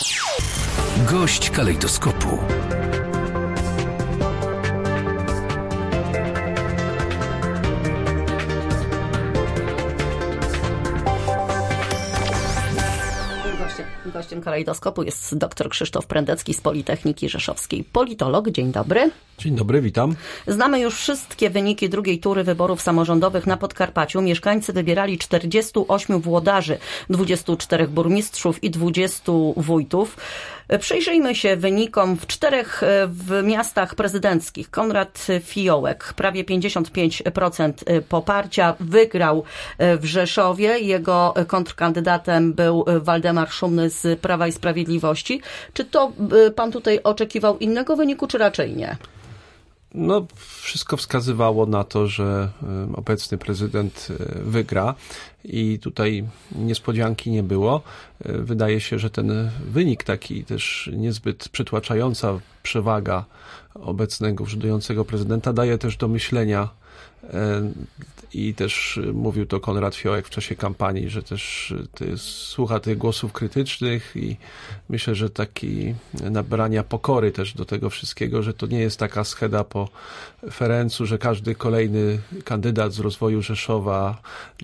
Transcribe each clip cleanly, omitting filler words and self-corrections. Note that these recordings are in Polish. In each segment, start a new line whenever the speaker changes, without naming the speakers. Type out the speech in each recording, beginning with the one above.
Gość kalejdoskopu.
Gościem kalejdoskopu jest dr Krzysztof Prędecki z Politechniki Rzeszowskiej. Politolog, dzień dobry.
Dzień dobry, witam.
Znamy już wszystkie wyniki drugiej tury wyborów samorządowych na Podkarpaciu. Mieszkańcy wybierali 48 włodarzy, 24 burmistrzów i 20 wójtów. Przyjrzyjmy się wynikom w 4 miastach prezydenckich. Konrad Fiołek, prawie 55% poparcia, wygrał w Rzeszowie. Jego kontrkandydatem był Waldemar Szumny z Prawa i Sprawiedliwości. Czy to pan tutaj oczekiwał innego wyniku, czy raczej nie?
No, wszystko wskazywało na to, że obecny prezydent wygra i tutaj niespodzianki nie było. Wydaje się, że ten wynik taki też niezbyt przytłaczająca przewaga obecnego urzędującego prezydenta daje też do myślenia i też mówił to Konrad Fiołek w czasie kampanii, że też słucha tych głosów krytycznych i myślę, że taki nabrania pokory też do tego wszystkiego, że to nie jest taka scheda po Ferencu, że każdy kolejny kandydat z rozwoju Rzeszowa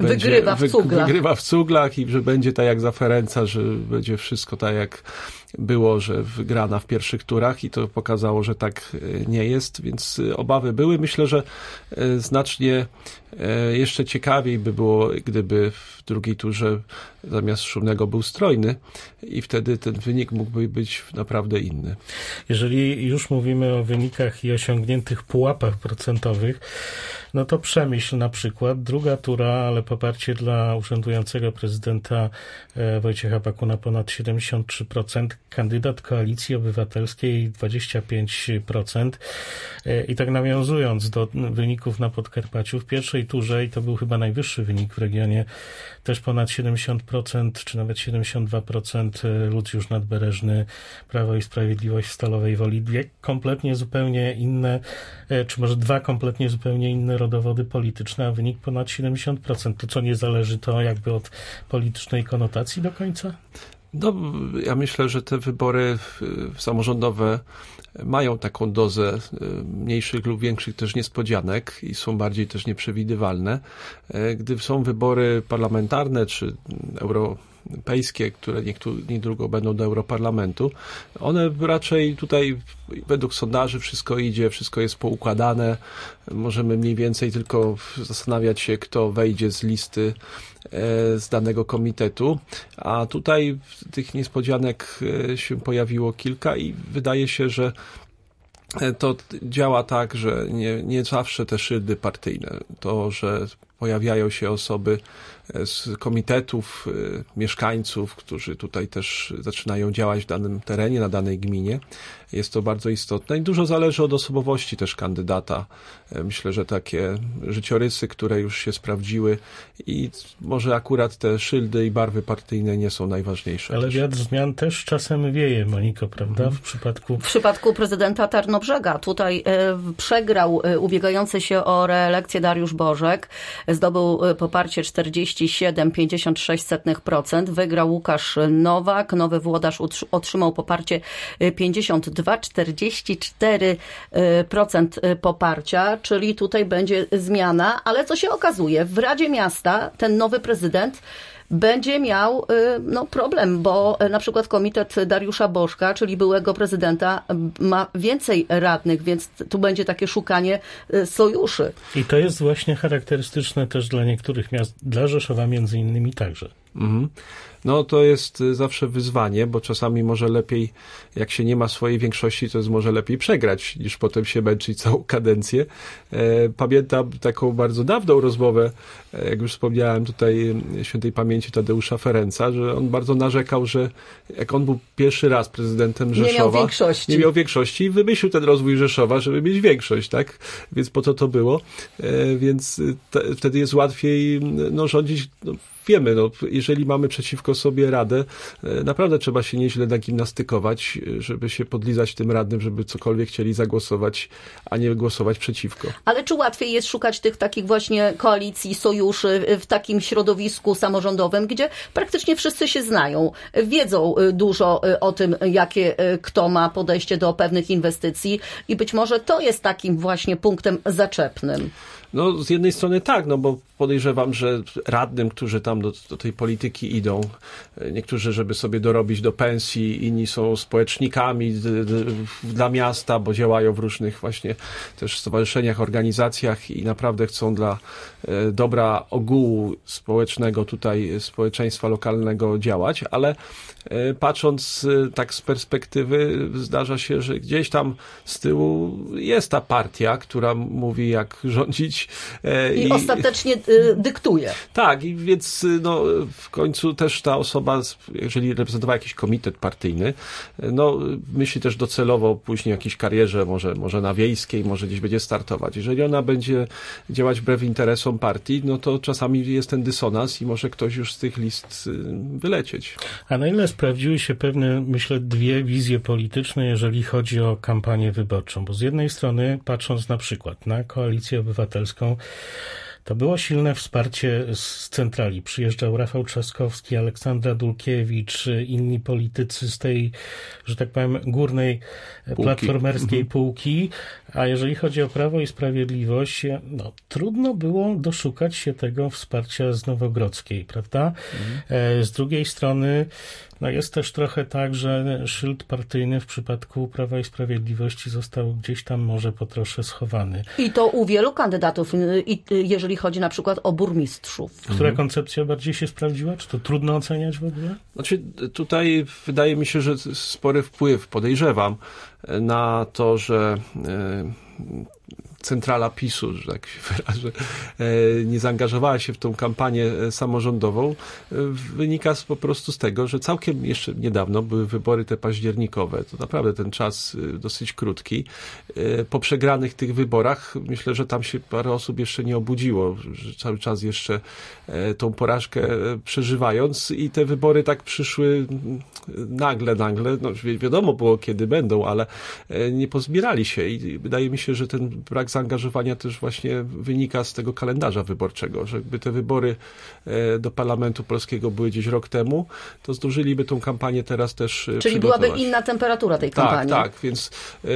wygrywa w cuglach i że będzie tak jak za Ferenca, że będzie wszystko tak jak było, że wygrana w pierwszych turach i to pokazało, że tak nie jest, więc obawy były. Myślę, że znacznie jeszcze ciekawiej by było, gdyby w drugiej turze zamiast Szumnego był Strojny i wtedy ten wynik mógłby być naprawdę inny.
Jeżeli już mówimy o wynikach i osiągniętych pułapach procentowych, no to Przemyśl na przykład, druga tura, ale poparcie dla urzędującego prezydenta Wojciecha Bakuna ponad 73%, kandydat Koalicji Obywatelskiej 25%. I tak nawiązując do wyników na Podkarpaciu, w pierwszej turze, i to był chyba najwyższy wynik w regionie, też ponad 70%, czy nawet 72% Lucjusz Nadbereżny, Prawo i Sprawiedliwość w Stalowej Woli. Kompletnie zupełnie inne, czy może 2 kompletnie zupełnie inne rodowody polityczne, a wynik ponad 70%. To co, nie zależy to jakby od politycznej konotacji do końca?
No, ja myślę, że te wybory samorządowe mają taką dozę mniejszych lub większych też niespodzianek i są bardziej też nieprzewidywalne. Gdy są wybory parlamentarne czy europejskie, które niedługo będą do Europarlamentu, one raczej tutaj według sondaży wszystko idzie, wszystko jest poukładane. Możemy mniej więcej tylko zastanawiać się, kto wejdzie z listy z danego komitetu, a tutaj tych niespodzianek się pojawiło kilka i wydaje się, że to działa tak, że nie zawsze te szyldy partyjne, to, że pojawiają się osoby z komitetów, mieszkańców, którzy tutaj też zaczynają działać w danym terenie, na danej gminie. Jest to bardzo istotne i dużo zależy od osobowości też kandydata. Myślę, że takie życiorysy, które już się sprawdziły i może akurat te szyldy i barwy partyjne nie są najważniejsze.
Ale wiatr zmian też czasem wieje, Moniko, prawda? W
przypadku prezydenta Tarnobrzega. Tutaj przegrał ubiegający się o reelekcję Dariusz Bożek. Zdobył poparcie 47,56%. Wygrał Łukasz Nowak. Nowy włodarz otrzymał poparcie 52,44% poparcia, czyli tutaj będzie zmiana. Ale co się okazuje? W Radzie Miasta ten nowy prezydent będzie miał problem, bo na przykład komitet Dariusza Bożka, czyli byłego prezydenta, ma więcej radnych, więc tu będzie takie szukanie sojuszy.
I to jest właśnie charakterystyczne też dla niektórych miast, dla Rzeszowa między innymi także.
Mhm. No to jest zawsze wyzwanie, bo czasami może lepiej, jak się nie ma swojej większości, to jest może lepiej przegrać, niż potem się męczyć całą kadencję. Pamiętam taką bardzo dawną rozmowę, jak już wspomniałem tutaj świętej pamięci Tadeusza Ferenca, że on bardzo narzekał, że jak on był pierwszy raz prezydentem Rzeszowa, nie miał większości i wymyślił ten rozwój Rzeszowa, żeby mieć większość, tak? Więc po to było. Więc wtedy jest łatwiej rządzić. Wiemy, jeżeli mamy przeciwko sobie radę. Naprawdę trzeba się nieźle nagimnastykować, żeby się podlizać tym radnym, żeby cokolwiek chcieli zagłosować, a nie głosować przeciwko.
Ale czy łatwiej jest szukać tych takich właśnie koalicji, sojuszy w takim środowisku samorządowym, gdzie praktycznie wszyscy się znają, wiedzą dużo o tym, jakie kto ma podejście do pewnych inwestycji i być może to jest takim właśnie punktem zaczepnym.
No, z jednej strony tak, no bo podejrzewam, że radnym, którzy tam do tej polityki idą, niektórzy, żeby sobie dorobić do pensji, inni są społecznikami dla miasta, bo działają w różnych właśnie też stowarzyszeniach, organizacjach i naprawdę chcą dla dobra ogółu społecznego tutaj, społeczeństwa lokalnego działać, ale patrząc tak z perspektywy, zdarza się, że gdzieś tam z tyłu jest ta partia, która mówi, jak rządzić.
I ostatecznie dyktuje.
Tak, i więc no, w końcu też ta osoba, jeżeli reprezentowała jakiś komitet partyjny, no, myśli też docelowo później o jakiejś karierze, może na wiejskiej, może gdzieś będzie startować. Jeżeli ona będzie działać wbrew interesom partii, no to czasami jest ten dysonans i może ktoś już z tych list wylecieć.
A na ile sprawdziły się pewne, myślę, dwie wizje polityczne, jeżeli chodzi o kampanię wyborczą? Bo z jednej strony, patrząc na przykład na Koalicję Obywatelską, to było silne wsparcie z centrali. Przyjeżdżał Rafał Trzaskowski, Aleksandra Dulkiewicz, inni politycy z tej, że tak powiem, górnej platformerskiej półki. A jeżeli chodzi o Prawo i Sprawiedliwość, no, trudno było doszukać się tego wsparcia z Nowogrodzkiej, prawda? Z drugiej strony, no jest też trochę tak, że szyld partyjny w przypadku Prawa i Sprawiedliwości został gdzieś tam może po trosze schowany.
I to u wielu kandydatów, jeżeli chodzi na przykład o burmistrzów.
Która koncepcja bardziej się sprawdziła? Czy to trudno oceniać w ogóle?
Znaczy, tutaj wydaje mi się, że spory wpływ, podejrzewam, na to, że centrala PiS-u, że tak się wyrażę, nie zaangażowała się w tą kampanię samorządową, wynika po prostu z tego, że całkiem jeszcze niedawno były wybory te październikowe. To naprawdę ten czas dosyć krótki. Po przegranych tych wyborach myślę, że tam się parę osób jeszcze nie obudziło, że cały czas jeszcze tą porażkę przeżywając i te wybory tak przyszły nagle, no wiadomo było kiedy będą, ale nie pozbierali się i wydaje mi się, że ten brak zaangażowania też właśnie wynika z tego kalendarza wyborczego, że gdyby te wybory do Parlamentu Polskiego były gdzieś rok temu, to zdążyliby tą kampanię teraz też
Czyli byłaby inna temperatura tej kampanii.
Tak, więc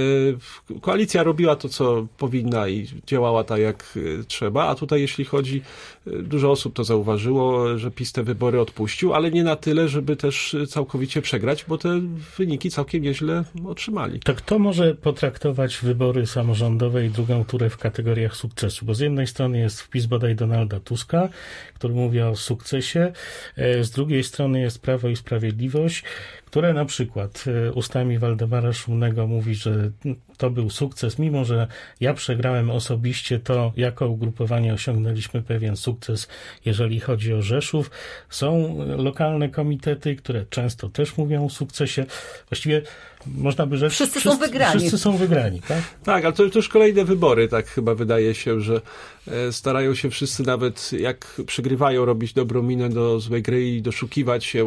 koalicja robiła to, co powinna i działała tak, jak trzeba, a tutaj jeśli chodzi, dużo osób to zauważyło, że PiS te wybory odpuścił, ale nie na tyle, żeby też całkowicie przegrać, bo te wyniki całkiem nieźle otrzymali.
To kto może potraktować wybory samorządowe i drugą turę w kategoriach sukcesu? Bo z jednej strony jest wpis bodaj Donalda Tuska, który mówi o sukcesie, z drugiej strony jest Prawo i Sprawiedliwość, które na przykład ustami Waldemara Szumnego mówi, że to był sukces, mimo że ja przegrałem osobiście, to jako ugrupowanie osiągnęliśmy pewien sukces, jeżeli chodzi o Rzeszów. Są lokalne komitety, które często też mówią o sukcesie. Właściwie można by rzec,
wszyscy są wygrani,
tak?
Tak, ale to już kolejne wybory, tak chyba wydaje się, że starają się wszyscy nawet jak przegrywają robić dobrą minę do złej gry i doszukiwać się,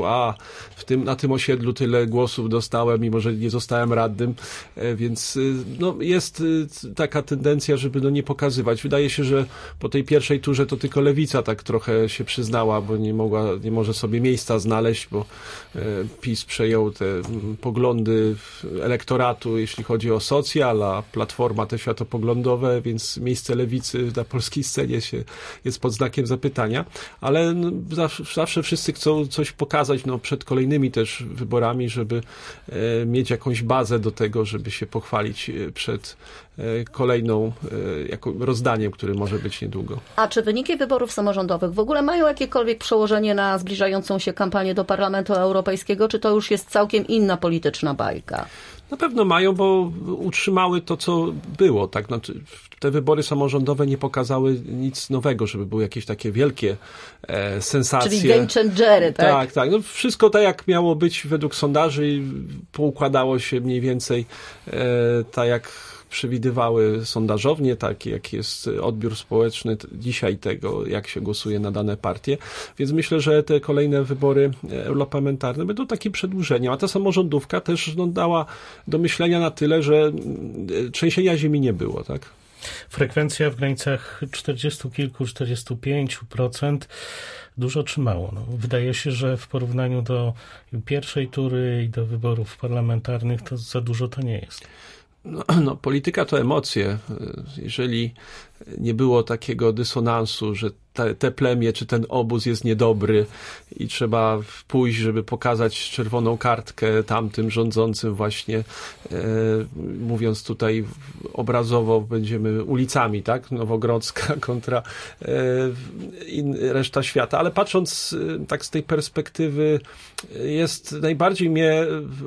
na tym osiedlu tyle głosów dostałem, mimo że nie zostałem radnym, więc no, jest taka tendencja, żeby nie pokazywać. Wydaje się, że po tej pierwszej turze to tylko Lewica tak trochę się przyznała, bo nie może sobie miejsca znaleźć, bo PiS przejął te poglądy elektoratu, jeśli chodzi o socjal, a Platforma te światopoglądowe, więc miejsce Lewicy na polskiej scenie jest pod znakiem zapytania, ale zawsze wszyscy chcą coś pokazać przed kolejnymi też wyborami, żeby mieć jakąś bazę do tego, żeby się pochwalić przed kolejną rozdaniem, które może być niedługo.
A czy wyniki wyborów samorządowych w ogóle mają jakiekolwiek przełożenie na zbliżającą się kampanię do Parlamentu Europejskiego, czy to już jest całkiem inna polityczna bajka?
Na pewno mają, bo utrzymały to, co było. Tak? Znaczy, te wybory samorządowe nie pokazały nic nowego, żeby były jakieś takie wielkie sensacje.
Czyli game changery, tak?
Tak. No, wszystko tak, jak miało być według sondaży i poukładało się mniej więcej tak, jak przewidywały sondażownie, tak jak jest odbiór społeczny dzisiaj tego, jak się głosuje na dane partie. Więc myślę, że te kolejne wybory europarlamentarne będą takim przedłużeniem. A ta samorządówka też dała do myślenia na tyle, że trzęsienia ziemi nie było, tak?
Frekwencja w granicach 40 kilku, 45%. Dużo czy mało? No, wydaje się, że w porównaniu do pierwszej tury i do wyborów parlamentarnych to za dużo to nie jest.
No, polityka to emocje. Jeżeli nie było takiego dysonansu, że te plemię czy ten obóz jest niedobry i trzeba pójść, żeby pokazać czerwoną kartkę tamtym rządzącym właśnie, mówiąc tutaj obrazowo, będziemy ulicami, tak? Nowogrodzka kontra reszta świata. Ale patrząc tak z tej perspektywy, najbardziej mnie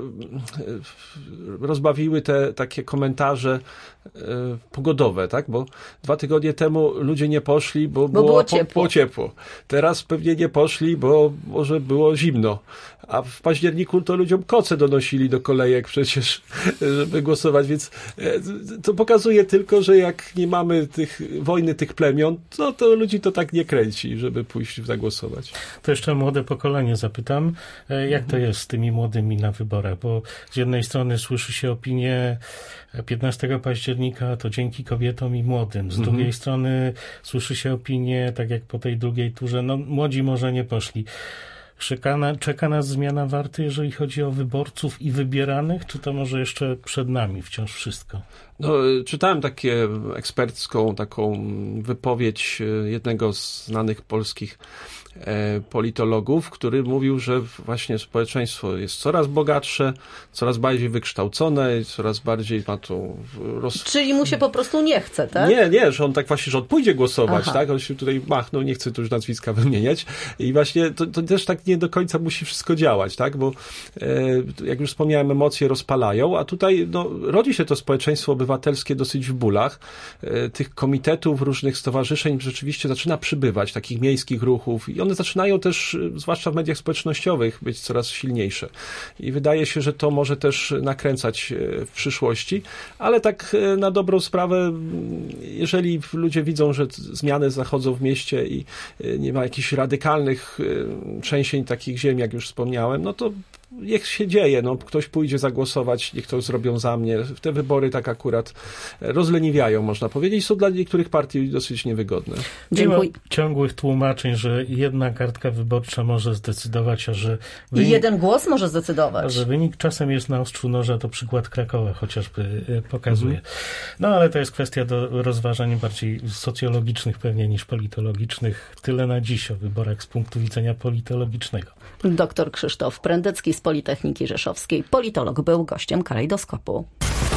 rozbawiły te takie komentarze pogodowe, tak? Bo 2 tygodnie temu ludzie nie poszli, bo było ciepło. Teraz pewnie nie poszli, bo może było zimno. A w październiku to ludziom koce donosili do kolejek przecież, żeby głosować, więc to pokazuje tylko, że jak nie mamy wojny tych plemion, to ludzi to tak nie kręci, żeby pójść zagłosować.
To jeszcze młode pokolenie zapytam, jak to jest z tymi młodymi na wyborach, bo z jednej strony słyszy się opinię 15 października to dzięki kobietom i młodym, z drugiej strony słyszy się opinię, tak jak po tej drugiej turze, no młodzi może nie poszli. Czeka nas zmiana warty, jeżeli chodzi o wyborców i wybieranych, czy to może jeszcze przed nami wciąż wszystko?
No, czytałem ekspercką taką wypowiedź jednego z znanych polskich politologów, który mówił, że właśnie społeczeństwo jest coraz bogatsze, coraz bardziej wykształcone, coraz bardziej ma tą...
Czyli mu się po prostu nie chce, tak?
Nie, że on tak właśnie, że on pójdzie głosować, tak? On się tutaj machnął, nie chcę tu już nazwiska wymieniać i właśnie to też tak nie do końca musi wszystko działać, tak? Bo jak już wspomniałem, emocje rozpalają, a tutaj rodzi się to społeczeństwo obywatelskie dosyć w bólach. Tych komitetów, różnych stowarzyszeń rzeczywiście zaczyna przybywać, takich miejskich ruchów i one zaczynają też, zwłaszcza w mediach społecznościowych, być coraz silniejsze. I wydaje się, że to może też nakręcać w przyszłości, ale tak na dobrą sprawę, jeżeli ludzie widzą, że zmiany zachodzą w mieście i nie ma jakichś radykalnych trzęsień takich ziem, jak już wspomniałem, no to niech się dzieje, ktoś pójdzie zagłosować, niech to zrobią za mnie. Te wybory tak akurat rozleniwiają, można powiedzieć, są dla niektórych partii dosyć niewygodne.
Dziękuję. Ciągłych tłumaczeń, że jedna kartka wyborcza może zdecydować,
i jeden głos może zdecydować.
A że wynik czasem jest na ostrzu noża, to przykład Krakowa chociażby pokazuje. No ale to jest kwestia do rozważań bardziej socjologicznych pewnie niż politologicznych. Tyle na dziś o wyborach z punktu widzenia politologicznego.
Dr Krzysztof Prędecki z Politechniki Rzeszowskiej, politolog, był gościem Kalejdoskopu.